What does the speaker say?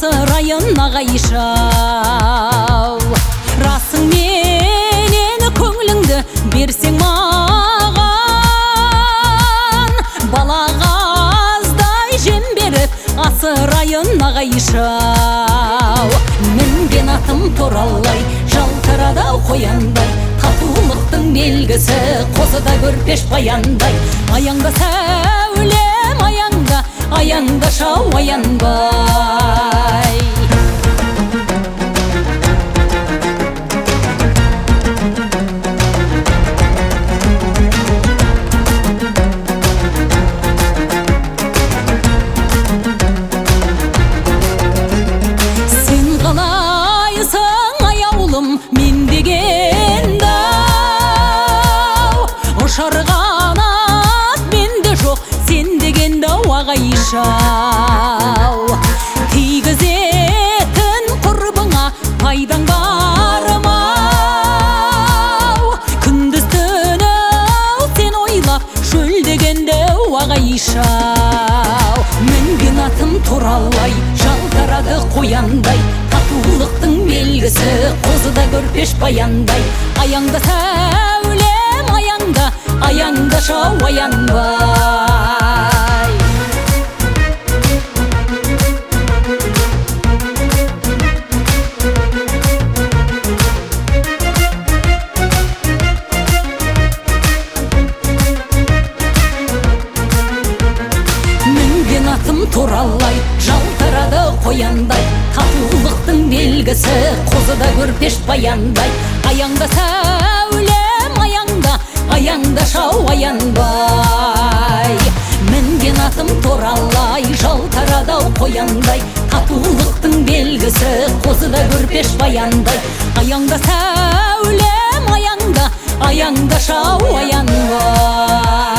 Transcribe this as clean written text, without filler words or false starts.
асырайын ағайшау. Расың менен көңіліңді берсең маған, балағаздай жем беріп асырайын ағайшау. Мінген атым туралай, жалтырады қояндай, татулықтың белгісі қозыда көрпеш баяндай. Аяңда сәулем, аяңда, аяңда шау аянбай. Сен қалайсың аяулым, мен деген дау. Ұшар қанат менде жоқ, сен деген дау ағайшау. Тигізетін құрбыңа пайдаң бар мау. Күндіз түні сен ойлап шөлдеген дәу ағайшау. Мінген атым туралай, жалтырады қояндай, татулықтың белгісі қозыда көрпеш баяндай. Аяңда сәулем, аяңда, аяңда шау аянбай. Мінген атым туралай, жалтырады қояндай, татулықтың белгісі қозыда көрпеш баяндай. Аяңда сәулем, аяңда, аяңда шау аянбай. Мінген атым туралай, жалтырады қояндай, татулықтың белгісі қозыда көрпеш баяндай. Аяңда сәулем, аяңда, аяңда шау аянбай.